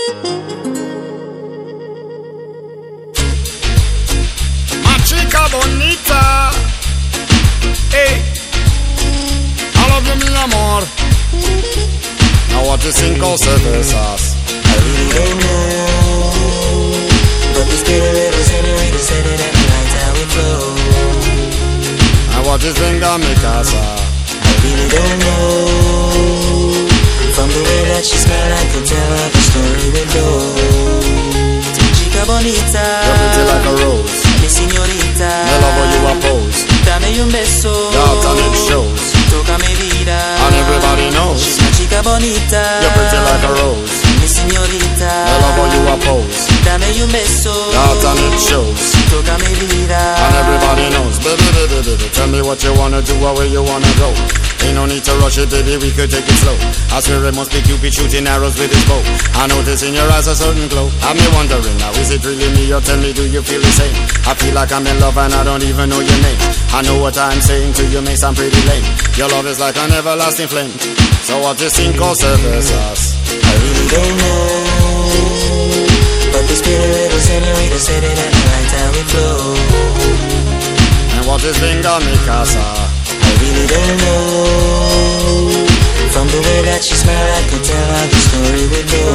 Ma chica bonita, hey, I love you, mi amor. Now what you think of cervezas? I really don't know, but this bitter little senorita said it and I liked how it flowed. And what you think of mi casa? I really don't know, from the way that she smelled I could tell how the story would go. Chica bonita, you're pretty like a rose, mi señorita, I love how you pose. dame un beso, Y'all and it shows, toca mi vida, and everybody knows. she's my chica bonita, You're pretty like a rose, mi señorita, I love how you pose. dame un beso, Y'all and it shows, toca mi vida, and everybody knows. Baby, tell me what you wanna do or where you wanna go. Ain't no need to rush it, baby, we could take it slow. I swear it must be Cupid shooting arrows with his bow. I notice in your eyes a certain glow. I'm me wondering now, is it really me? Or tell me, do you feel the same? I feel like I'm in love and I don't even know your name. I know what I'm saying to you may sound pretty lame. Your love is like an everlasting flame. So what you think of cervezas? I really don't know, but this pretty little senorita said it and I liked how it flowed. And what is Vinga mi casa? I really don't know, from the way that she smelled I could tell how the story would go.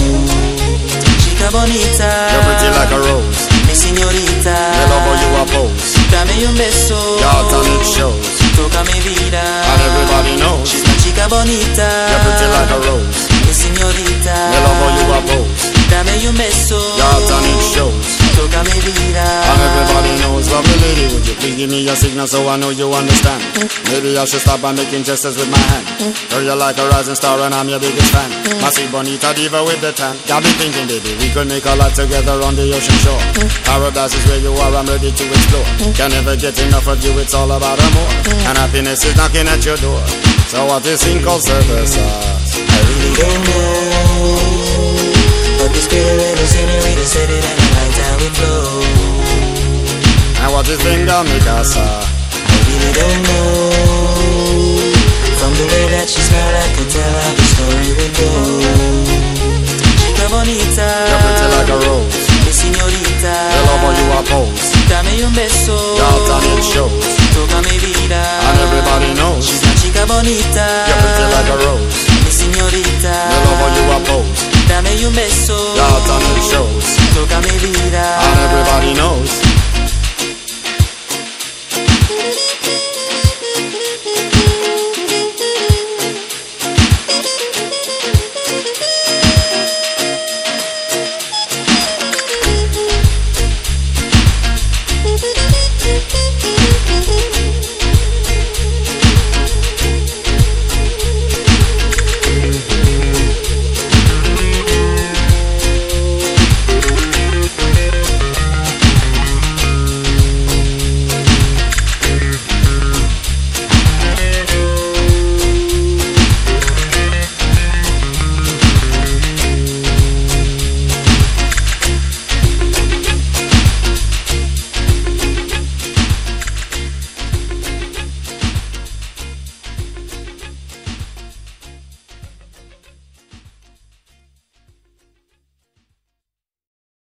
Chica bonita, You're pretty like a rose, mi señorita, I love how you pose. dame un beso, Y'all and it shows, toca mi vida, and everybody knows. she's my chica bonita, You're pretty like a rose, mi señorita, I love how you pose. dame un beso, Y'all and it shows, toca mi vida, and everybody knows. Lovely lady, would you please give me your signal so I know you understand? Maybe I should stop by making gestures with my hand. Girl, you're like a rising star and I'm your biggest fan. My sweet bonita diva with the tan. Got me thinking, baby, we could make a life together on the ocean shore. Paradise is where you are, I'm ready to explore. Can never get enough of you, it's all about a more. And happiness is knocking at your door. So what is thing called cervezas? I really don't know, but this pretty little senorita said it and I liked how it flowed. And what is Vinga mi casa? I really don't know, from the way that she smelled I could tell how the story would go. Chica bonita, You're pretty like a rose, mi señorita, I love how you pose. dame un beso, Y'all and it shows, toca mi vida, and everybody knows. she's my chica bonita, You're pretty like a rose, mi señorita, I love how you pose. dame un beso, Y'all and it shows, toca mi vida, and everybody knows.